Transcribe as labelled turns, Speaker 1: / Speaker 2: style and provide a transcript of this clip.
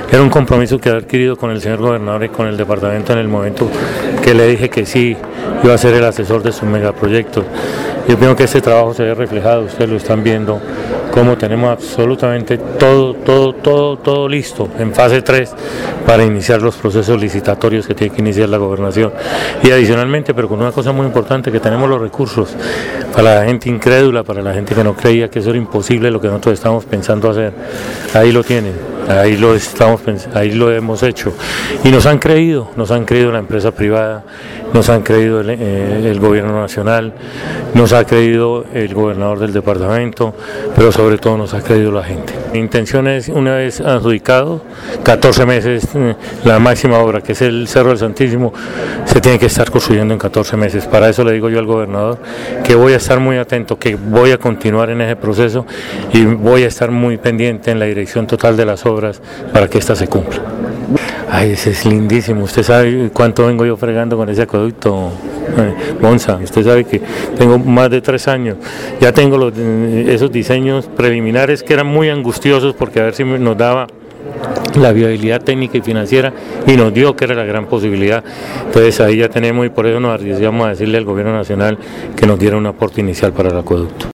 Speaker 1: Era un compromiso que había adquirido con el señor gobernador y con el departamento en el momento que le dije que sí iba a ser el asesor de sus megaproyectos. Yo pienso que este trabajo se ve reflejado, ustedes lo están viendo, cómo tenemos absolutamente todo listo en fase 3 para iniciar los procesos licitatorios que tiene que iniciar la gobernación. Y adicionalmente, pero con una cosa muy importante, que tenemos los recursos para la gente incrédula, para la gente que no creía que eso era imposible lo que nosotros estamos pensando hacer. Ahí lo tienen. Ahí lo hemos hecho y nos han creído la empresa privada, nos han creído el gobierno nacional, nos ha creído el gobernador del departamento, pero sobre todo nos ha creído la gente. Mi intención es, una vez adjudicado, 14 meses, la máxima obra que es el Cerro del Santísimo, se tiene que estar construyendo en 14 meses. Para eso le digo yo al gobernador que voy a estar muy atento, que voy a continuar en ese proceso y voy a estar muy pendiente en la dirección total de las obras para que esta se cumpla. Ay, ese es lindísimo. Usted sabe cuánto vengo yo fregando con ese acueducto, Monza. Usted sabe que tengo más de 3 años. Ya tengo esos diseños preliminares que eran muy angustiosos porque a ver si nos daba la viabilidad técnica y financiera, y nos dio que era la gran posibilidad. Entonces ahí ya tenemos, y por eso nos arriesgamos a decirle al gobierno nacional que nos diera un aporte inicial para el acueducto.